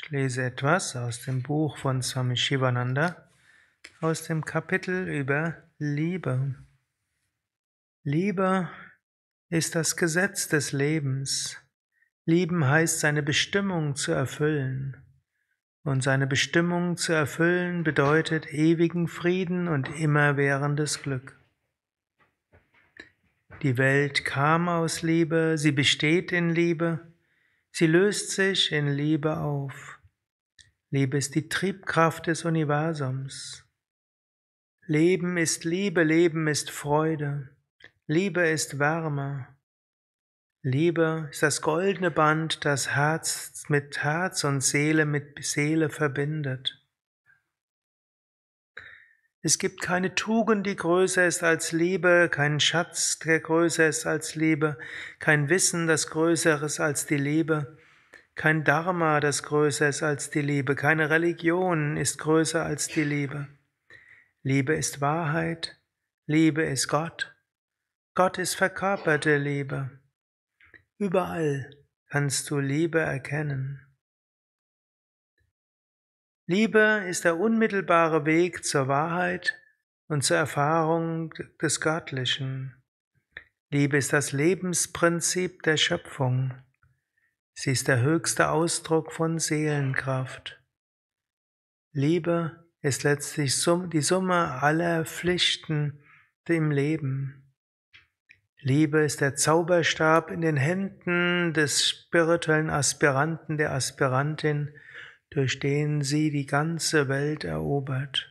Ich lese etwas aus dem Buch von Swami Shivananda, aus dem Kapitel über Liebe. Liebe ist das Gesetz des Lebens. Lieben heißt, seine Bestimmung zu erfüllen. Und seine Bestimmung zu erfüllen bedeutet ewigen Frieden und immerwährendes Glück. Die Welt kam aus Liebe, sie besteht in Liebe, sie löst sich in Liebe auf. Liebe ist die Triebkraft des Universums. Leben ist Liebe, Leben ist Freude. Liebe ist Wärme. Liebe ist das goldene Band, das Herz mit Herz und Seele mit Seele verbindet. Es gibt keine Tugend, die größer ist als Liebe, keinen Schatz, der größer ist als Liebe, kein Wissen, das größer ist als die Liebe. Kein Dharma, das größer ist als die Liebe, keine Religion ist größer als die Liebe. Liebe ist Wahrheit, Liebe ist Gott, Gott ist verkörperte Liebe. Überall kannst du Liebe erkennen. Liebe ist der unmittelbare Weg zur Wahrheit und zur Erfahrung des Göttlichen. Liebe ist das Lebensprinzip der Schöpfung. Sie ist der höchste Ausdruck von Seelenkraft. Liebe ist letztlich die Summe aller Pflichten im Leben. Liebe ist der Zauberstab in den Händen des spirituellen Aspiranten, der Aspirantin, durch den sie die ganze Welt erobert.